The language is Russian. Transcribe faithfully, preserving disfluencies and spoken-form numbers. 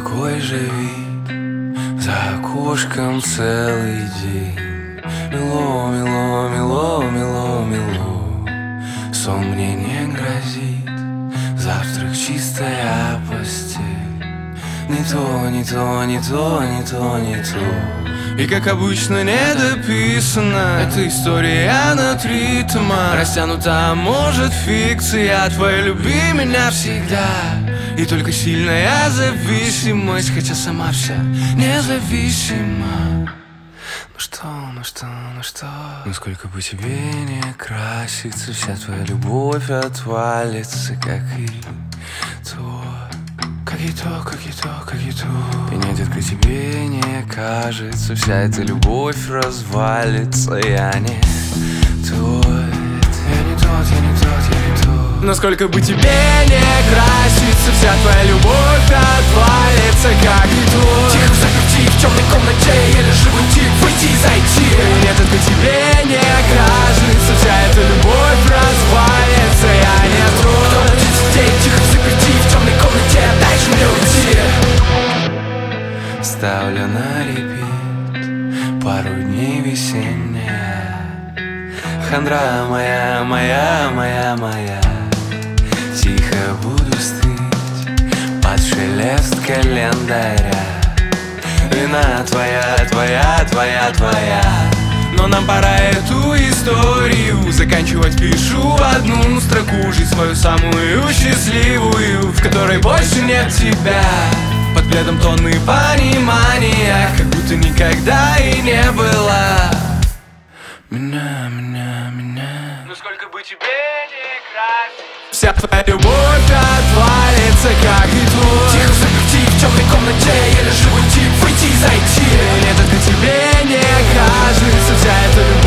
такой же вид, за окошком целый день. Мело, мело, мело, мело, мело. Сон мне не грозит, завтрак чистая постель. Не то, не то, не то, не то, не то. И как обычно не дописана эта история над ритма. Растянута, может, фикция. Твоя люби меня всегда. И только сильная зависимость, хотя сама вся независима. Ну что, ну что, ну что? Ну сколько бы тебе не краситься, вся твоя любовь отвалится, как и то. Как и то, как и то, как и то. И нет, детка, тебе не кажется, вся эта любовь развалится. Я не тот, я не тот, я не тот, я не тот. Но сколько бы тебе не краситься, вся твоя любовь отвалится, как и то. Тихо заперти в темной комнате, еле живой тип, выйти и зайти. И нет, детка, тебе не кажется, вся эта любовь развалится. Я не тот. Кто будет сидеть, тихо заперти в темной комнате, дальше мне уйти. Ставлю на репит пару дней весенняя. Хандра моя, моя, моя, моя. Тихо буду стыть под шелест календаря. Вина твоя, твоя, твоя, твоя. Но нам пора эту историю заканчивать. Пишу одну строку, жизнь свою самую счастливую, в которой больше нет тебя. Под пледом тонны понимания, как будто никогда и не было меня, меня, меня. Ну сколько бы тебе не красить, вся твоя любовь отвалится, как и твой. Тихо заперти в темной комнате, еле живой тип, выйти и зайти. Нет, это тебе не кажется, вся эта любовь